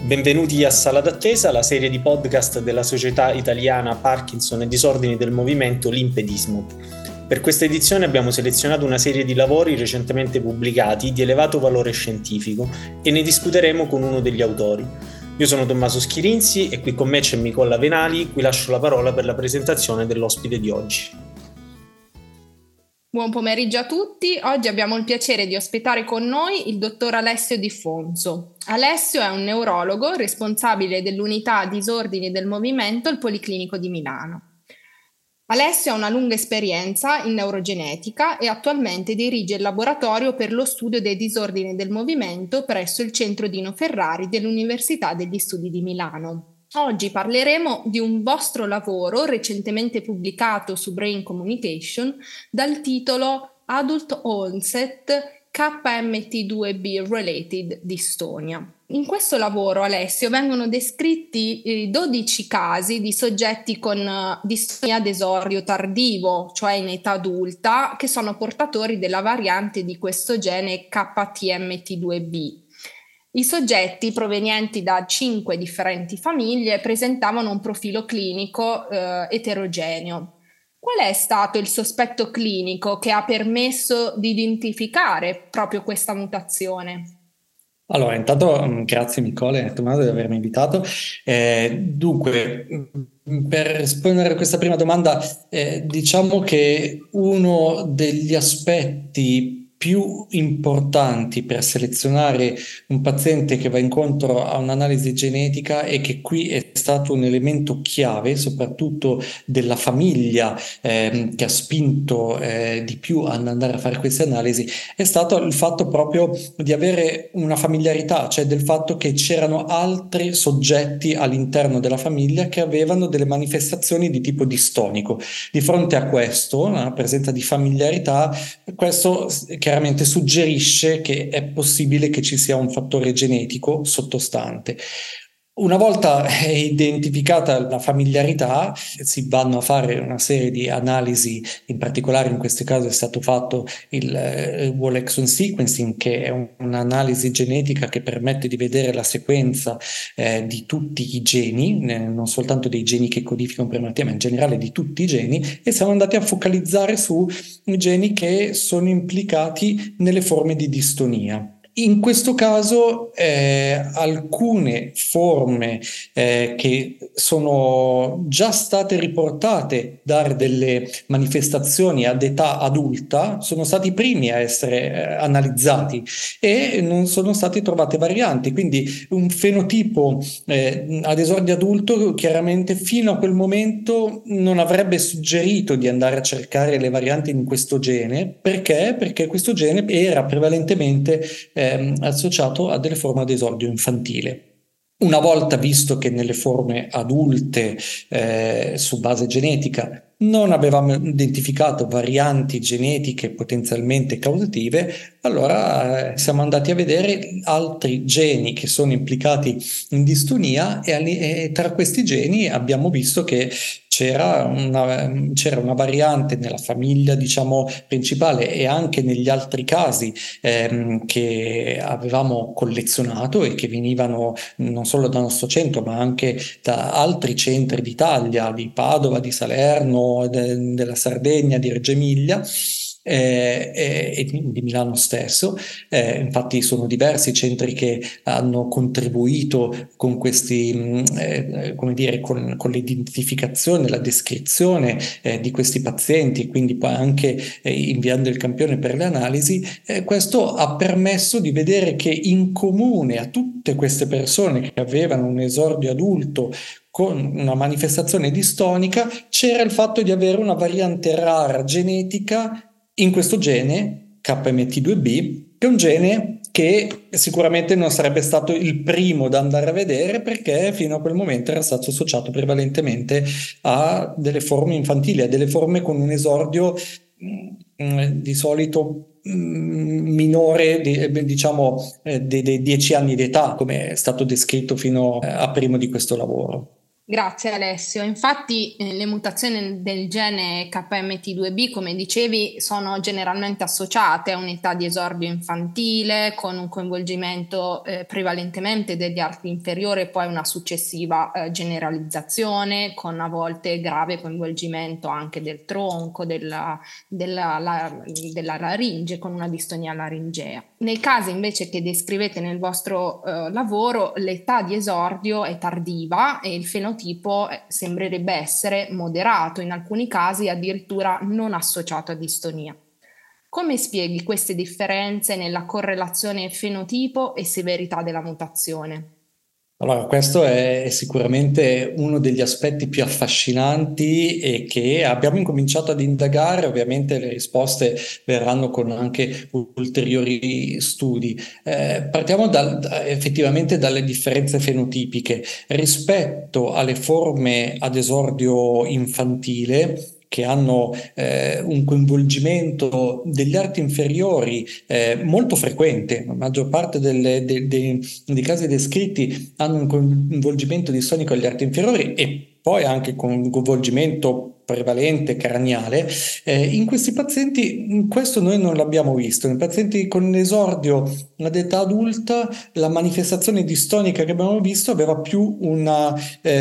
Benvenuti a Sala d'Attesa, la serie di podcast della Società Italiana Parkinson e Disordini del Movimento L'impedismo. Per questa edizione abbiamo selezionato una serie di lavori recentemente pubblicati di elevato valore scientifico e ne discuteremo con uno degli autori. Io sono Tommaso Schirinzi e qui con me c'è Nicola Venali, cui lascio la parola per la presentazione dell'ospite di oggi. Buon pomeriggio a tutti, oggi abbiamo il piacere di ospitare con noi il dottor Alessio Di Fonzo. Alessio è un neurologo responsabile dell'unità disordini del movimento al Policlinico di Milano. Alessio ha una lunga esperienza in neurogenetica e attualmente dirige il laboratorio per lo studio dei disordini del movimento presso il Centro Dino Ferrari dell'Università degli Studi di Milano. Oggi parleremo di un vostro lavoro recentemente pubblicato su Brain Communication dal titolo Adult Onset KMT2B Related Dystonia. In questo lavoro, Alessio, vengono descritti 12 casi di soggetti con distonia d'esordio tardivo, cioè in età adulta, che sono portatori della variante di questo gene KTMT2B. I soggetti provenienti da 5 differenti famiglie presentavano un profilo clinico eterogeneo. Qual è stato il sospetto clinico che ha permesso di identificare proprio questa mutazione? Allora, intanto grazie Nicole e Tommaso di avermi invitato. Dunque, per rispondere a questa prima domanda, diciamo che uno degli aspetti più importanti per selezionare un paziente che va incontro a un'analisi genetica è che qui è stato un elemento chiave, soprattutto della famiglia che ha spinto di più ad andare a fare queste analisi, è stato il fatto proprio di avere una familiarità, cioè del fatto che c'erano altri soggetti all'interno della famiglia che avevano delle manifestazioni di tipo distonico. Di fronte a questo, una presenza di familiarità, questo chiaramente suggerisce che è possibile che ci sia un fattore genetico sottostante. Una volta identificata la familiarità, si vanno a fare una serie di analisi, in particolare in questo caso è stato fatto il whole exome sequencing, che è un'analisi genetica che permette di vedere la sequenza di tutti i geni, non soltanto dei geni che codificano per malattia, ma in generale di tutti i geni, e siamo andati a focalizzare sui geni che sono implicati nelle forme di distonia. In questo caso alcune forme che sono già state riportate dare delle manifestazioni ad età adulta sono stati i primi a essere analizzati e non sono state trovate varianti, quindi un fenotipo ad esordio adulto chiaramente fino a quel momento non avrebbe suggerito di andare a cercare le varianti in questo gene. Perché? Perché questo gene era prevalentemente associato a delle forme ad esordio infantile. Una volta visto che nelle forme adulte su base genetica non avevamo identificato varianti genetiche potenzialmente causative, allora siamo andati a vedere altri geni che sono implicati in distonia e tra questi geni abbiamo visto che c'era una variante nella famiglia, diciamo, principale e anche negli altri casi che avevamo collezionato e che venivano non solo dal nostro centro ma anche da altri centri d'Italia, di Padova, di Salerno, della Sardegna, di Reggio Emilia e di Milano stesso. Infatti sono diversi centri che hanno contribuito con questi, come dire, con l'identificazione, la descrizione di questi pazienti, quindi poi anche inviando il campione per le analisi. Questo ha permesso di vedere che in comune a tutte queste persone che avevano un esordio adulto con una manifestazione distonica c'era il fatto di avere una variante rara genetica in questo gene KMT2B, che è un gene che sicuramente non sarebbe stato il primo da andare a vedere perché fino a quel momento era stato associato prevalentemente a delle forme infantili, a delle forme con un esordio di solito minore diciamo dei 10 anni d'età, come è stato descritto fino a primo di questo lavoro. Grazie Alessio. Infatti le mutazioni del gene KMT2B, come dicevi, sono generalmente associate a un'età di esordio infantile con un coinvolgimento prevalentemente degli arti inferiori e poi una successiva generalizzazione con a volte grave coinvolgimento anche del tronco, della laringe con una distonia laringea. Nei casi invece che descrivete nel vostro lavoro, l'età di esordio è tardiva e il fenotipo sembrerebbe essere moderato, in alcuni casi addirittura non associato a distonia. Come spieghi queste differenze nella correlazione fenotipo e severità della mutazione? Allora, questo è sicuramente uno degli aspetti più affascinanti e che abbiamo incominciato ad indagare. Ovviamente le risposte verranno con anche ulteriori studi. Partiamo effettivamente dalle differenze fenotipiche rispetto alle forme ad esordio infantile, che hanno un coinvolgimento degli arti inferiori molto frequente. La maggior parte dei casi descritti hanno un coinvolgimento distonico agli arti inferiori e poi anche con un coinvolgimento prevalente craniale. In questi pazienti questo noi non l'abbiamo visto. Nei pazienti con esordio ad età adulta la manifestazione distonica che abbiamo visto aveva più una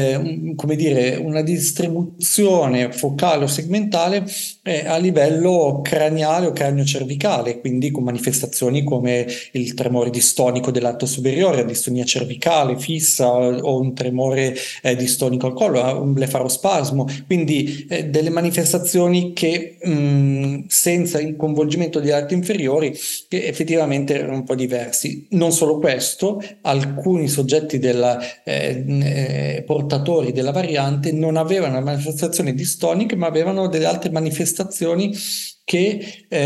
distribuzione focale o segmentale a livello craniale o cranio-cervicale, quindi con manifestazioni come il tremore distonico dell'arto superiore, la distonia cervicale fissa o un tremore distonico al collo, un blefarospasmo, quindi delle manifestazioni che senza il coinvolgimento degli arti inferiori che effettivamente erano un po' diversi. Non solo questo, alcuni soggetti portatori della variante non avevano manifestazioni distoniche ma avevano delle altre manifestazioni che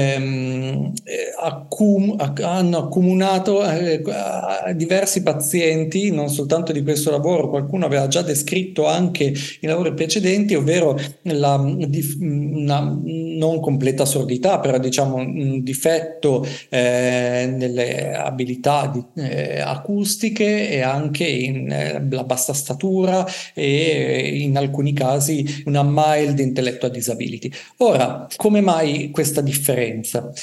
hanno accomunato a diversi pazienti, non soltanto di questo lavoro. Qualcuno aveva già descritto anche i lavori precedenti, ovvero una non completa sordità, però diciamo un difetto nelle abilità acustiche e anche la bassa statura e in alcuni casi una mild intellectual disability. Ora, come mai questa differenza?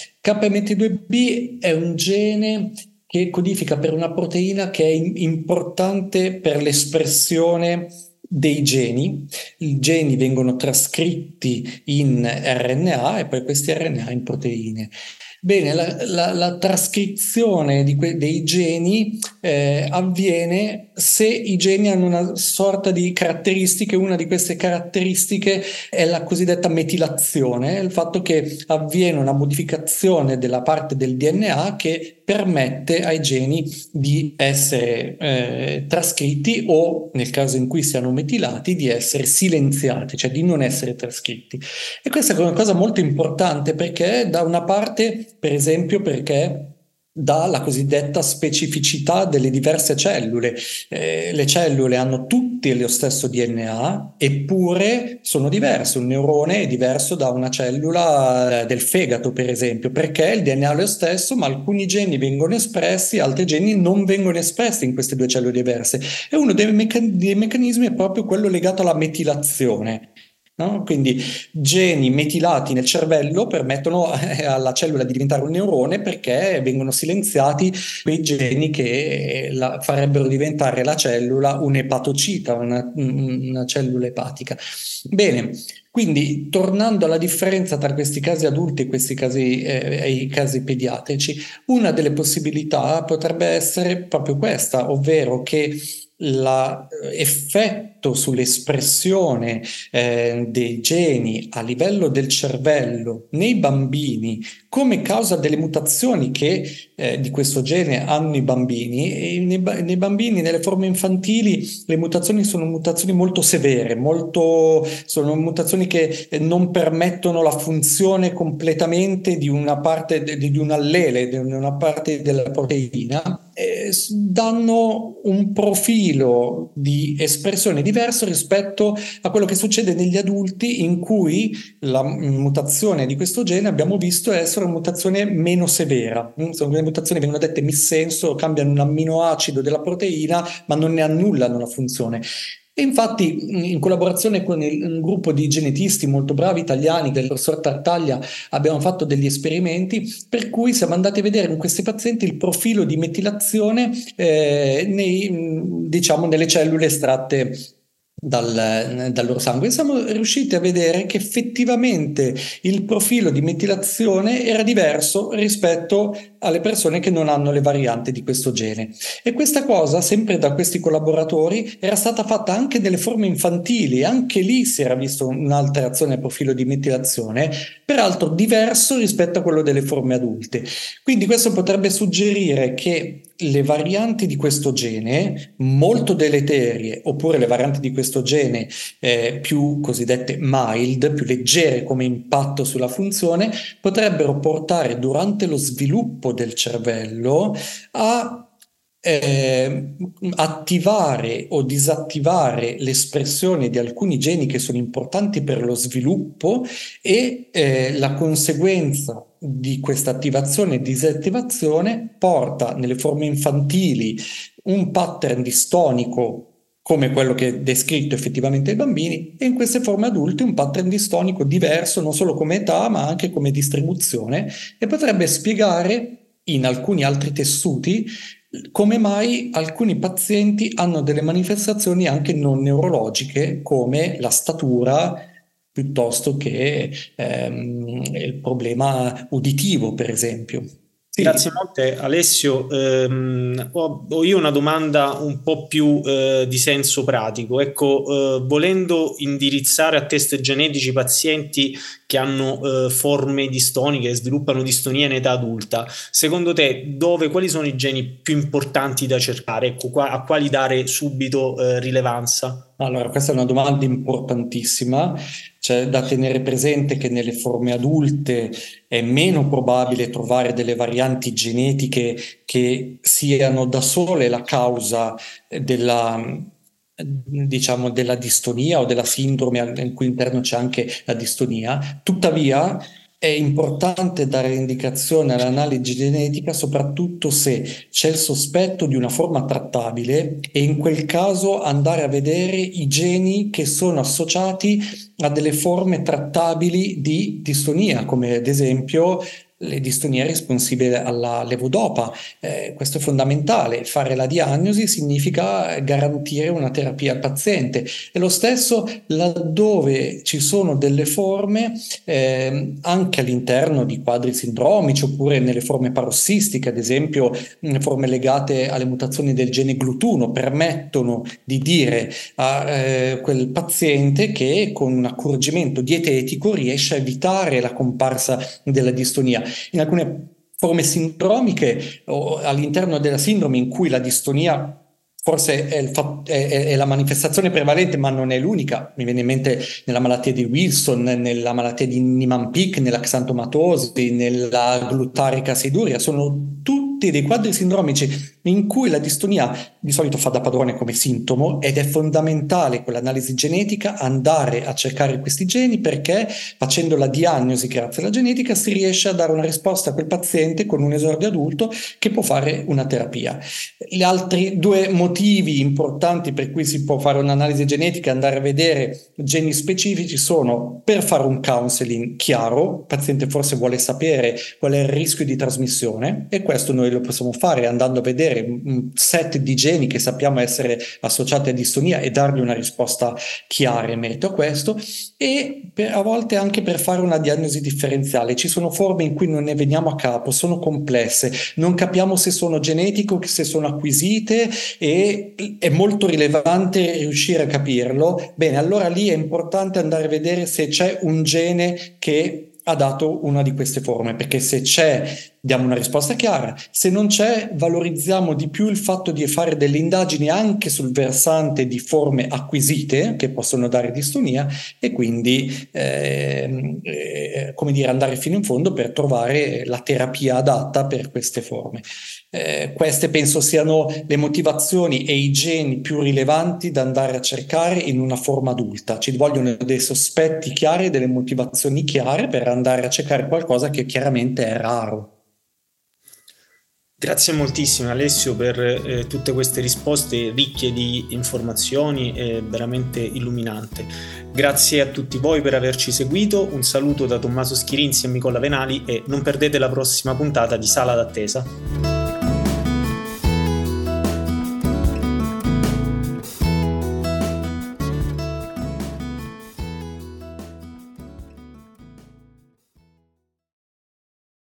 KMT2B è un gene che codifica per una proteina che è importante per l'espressione dei geni. I geni vengono trascritti in RNA e poi questi RNA in proteine. Bene, la trascrizione dei geni avviene se i geni hanno una sorta di caratteristiche. Una di queste caratteristiche è la cosiddetta metilazione, il fatto che avviene una modificazione della parte del DNA che permette ai geni di essere trascritti o, nel caso in cui siano metilati, di essere silenziati, cioè di non essere trascritti. E questa è una cosa molto importante perché da una parte, per esempio, perché dà la cosiddetta specificità delle diverse cellule. Le cellule hanno tutte lo stesso DNA, eppure sono diverse. Un neurone è diverso da una cellula del fegato, per esempio, perché il DNA è lo stesso, ma alcuni geni vengono espressi, altri geni non vengono espressi in queste due cellule diverse. E uno dei meccanismi è proprio quello legato alla metilazione. No? Quindi geni metilati nel cervello permettono alla cellula di diventare un neurone perché vengono silenziati quei geni che farebbero diventare la cellula un'epatocita, una cellula epatica. Bene, quindi tornando alla differenza tra questi casi adulti e questi casi, i casi pediatrici, una delle possibilità potrebbe essere proprio questa, ovvero che l'effetto sull'espressione dei geni a livello del cervello nei bambini come causa delle mutazioni che di questo gene hanno i bambini, e nei bambini, nelle forme infantili, le mutazioni sono mutazioni molto severe, sono mutazioni che non permettono la funzione completamente di una parte di un allele, di una parte della proteina, danno un profilo di espressione diverso rispetto a quello che succede negli adulti, in cui la mutazione di questo gene abbiamo visto essere una mutazione meno severa. Le mutazioni vengono dette missenso, cambiano un amminoacido della proteina, ma non ne annullano la funzione. E infatti, in collaborazione con un gruppo di genetisti molto bravi italiani, del professor Tartaglia, abbiamo fatto degli esperimenti per cui siamo andati a vedere in questi pazienti il profilo di metilazione nelle cellule estratte dal loro sangue. E siamo riusciti a vedere che effettivamente il profilo di metilazione era diverso rispetto alle persone che non hanno le varianti di questo gene. E questa cosa, sempre da questi collaboratori, era stata fatta anche nelle forme infantili. Anche lì si era visto un'alterazione al profilo di metilazione, peraltro diverso rispetto a quello delle forme adulte. Quindi questo potrebbe suggerire che le varianti di questo gene, molto deleterie, oppure le varianti di questo gene più cosiddette mild, più leggere come impatto sulla funzione, potrebbero portare durante lo sviluppo del cervello a attivare o disattivare l'espressione di alcuni geni che sono importanti per lo sviluppo e la conseguenza di questa attivazione e disattivazione porta nelle forme infantili un pattern distonico come quello che è descritto effettivamente ai bambini, e in queste forme adulte un pattern distonico diverso non solo come età ma anche come distribuzione, e potrebbe spiegare in alcuni altri tessuti come mai alcuni pazienti hanno delle manifestazioni anche non neurologiche come la statura piuttosto che il problema uditivo, per esempio. Sì. Grazie molte Alessio. Ho io una domanda un po' più di senso pratico. Ecco, volendo indirizzare a test genetici pazienti che hanno forme distoniche, sviluppano distonia in età adulta, secondo te quali sono i geni più importanti da cercare? Ecco, a quali dare subito rilevanza? Allora, questa è una domanda importantissima. C'è da tenere presente che nelle forme adulte è meno probabile trovare delle varianti genetiche che siano da sole la causa della distonia o della sindrome in cui interno c'è anche la distonia. Tuttavia, è importante dare indicazione all'analisi genetica soprattutto se c'è il sospetto di una forma trattabile, e in quel caso andare a vedere i geni che sono associati a delle forme trattabili di distonia, come ad esempio le distonie responsibili alla levodopa. Questo è fondamentale. Fare la diagnosi significa garantire una terapia al paziente. E lo stesso laddove ci sono delle forme anche all'interno di quadri sindromici oppure nelle forme parossistiche, ad esempio forme legate alle mutazioni del gene GLUT1, permettono di dire a quel paziente che con un accorgimento dietetico riesce a evitare la comparsa della distonia. In alcune forme sindromiche o all'interno della sindrome in cui la distonia forse è la manifestazione prevalente, ma non è l'unica. Mi viene in mente nella malattia di Wilson, nella malattia di Niemann-Pick, nella xantomatosi, nella glutarica aciduria. Sono tutti dei quadri sindromici in cui la distonia di solito fa da padrone come sintomo, ed è fondamentale con l'analisi genetica andare a cercare questi geni, perché facendo la diagnosi grazie alla genetica si riesce a dare una risposta a quel paziente con un esordio adulto che può fare una terapia. Gli altri due motivi importanti per cui si può fare un'analisi genetica e andare a vedere geni specifici sono per fare un counseling chiaro. Il paziente forse vuole sapere qual è il rischio di trasmissione, e questo noi lo possiamo fare andando a vedere un set di geni che sappiamo essere associati a distonia e dargli una risposta chiara in merito a questo, e a volte anche per fare una diagnosi differenziale. Ci sono forme in cui non ne veniamo a capo, sono complesse, non capiamo se sono genetiche o se sono acquisite, e è molto rilevante riuscire a capirlo. Bene, allora lì è importante andare a vedere se c'è un gene che ha dato una di queste forme, perché se c'è diamo una risposta chiara, se non c'è valorizziamo di più il fatto di fare delle indagini anche sul versante di forme acquisite che possono dare distonia, e quindi come dire, andare fino in fondo per trovare la terapia adatta per queste forme. Queste penso siano le motivazioni e i geni più rilevanti da andare a cercare in una forma adulta. Ci vogliono dei sospetti chiari, delle motivazioni chiare per andare a cercare qualcosa che chiaramente è raro. Grazie moltissimo Alessio per tutte queste risposte ricche di informazioni e veramente illuminante. Grazie a tutti voi per averci seguito, un saluto da Tommaso Schirinzi e Nicola Venali e non perdete la prossima puntata di Sala d'Attesa.